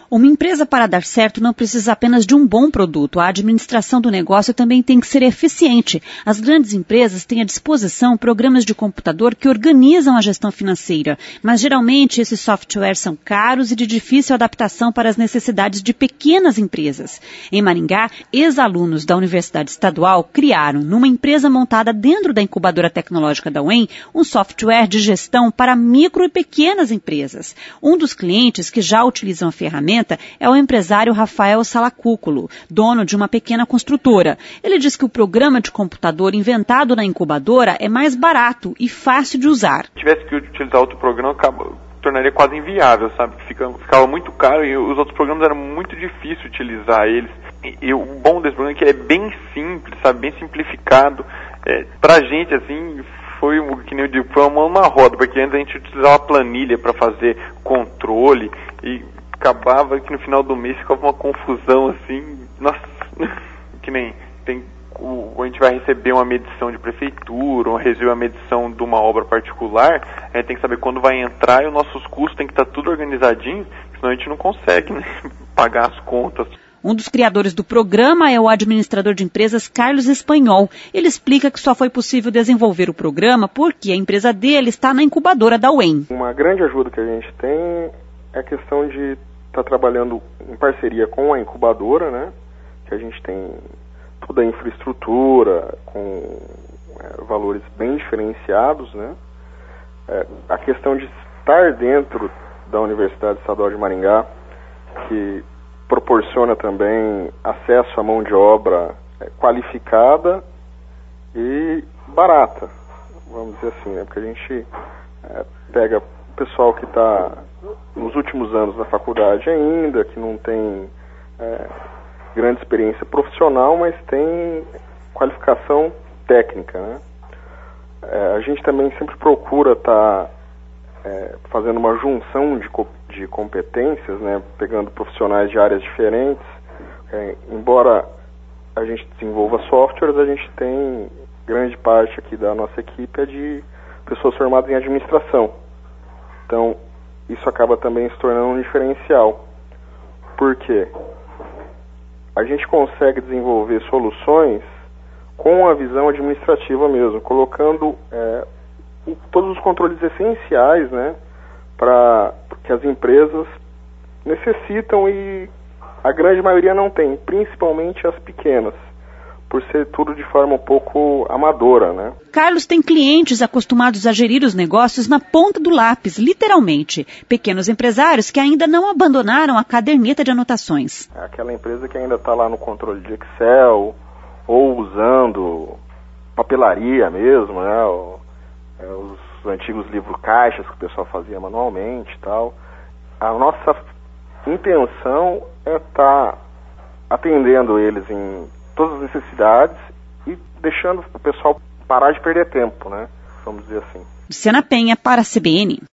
Uma empresa, para dar certo, não precisa apenas de um bom produto. A administração do negócio também tem que ser eficiente. As grandes empresas têm à disposição programas de computador que organizam a gestão financeira, mas geralmente esses softwares são caros e de difícil adaptação para as necessidades de pequenas empresas. Em Maringá, ex-alunos da Universidade Estadual criaram, numa empresa montada dentro da incubadora tecnológica da UEM, um software de gestão para micro e pequenas empresas. Um dos clientes que já utilizam a ferramenta é o empresário Rafael Salacúculo, dono de uma pequena construtora. Ele diz que o programa de computador inventado na incubadora é mais barato e fácil de usar. Se tivesse que utilizar outro programa, tornaria quase inviável, sabe? Ficava muito caro e os outros programas eram muito difícil utilizar eles. E o bom desse programa é que ele é bem simples, sabe? Bem simplificado. Pra gente, assim, foi, que nem eu digo, foi uma roda, porque antes a gente utilizava planilha para fazer controle e acabava que no final do mês ficava uma confusão assim, nossa, que nem a gente vai receber uma medição de prefeitura, ou receber uma medição de uma obra particular, a gente tem que saber quando vai entrar e os nossos custos tem que estar tudo organizadinho, senão a gente não consegue, né, pagar as contas. Um dos criadores do programa é o administrador de empresas Carlos Espanhol. Ele explica que só foi possível desenvolver o programa porque a empresa dele está na incubadora da UEM. Uma grande ajuda que a gente tem é a questão de estar trabalhando em parceria com a incubadora, né? Que a gente tem toda a infraestrutura com valores bem diferenciados, né? A questão de estar dentro da Universidade Estadual de Maringá, que proporciona também acesso à mão de obra qualificada e barata, vamos dizer assim, né? Porque a gente pega o pessoal que está nos últimos anos na faculdade ainda, que não tem grande experiência profissional, mas tem qualificação técnica, né? A gente também sempre procura estar fazendo uma junção de competências, né? Pegando profissionais de áreas diferentes. Embora a gente desenvolva softwares, a gente tem grande parte aqui da nossa equipe de pessoas formadas em administração. Então, isso acaba também se tornando um diferencial. Por quê? A gente consegue desenvolver soluções com a visão administrativa mesmo, colocando todos os controles essenciais, né, para que as empresas necessitam e a grande maioria não tem, principalmente as pequenas, por ser tudo de forma um pouco amadora, né? Carlos tem clientes acostumados a gerir os negócios na ponta do lápis, literalmente. Pequenos empresários que ainda não abandonaram a caderneta de anotações. Aquela empresa que ainda está lá no controle de Excel, ou usando papelaria mesmo, né? Os antigos livros caixas que o pessoal fazia manualmente e tal. A nossa intenção é estar atendendo eles em todas as necessidades e deixando o pessoal parar de perder tempo, né? Vamos dizer assim. Luciana Penha para a CBN.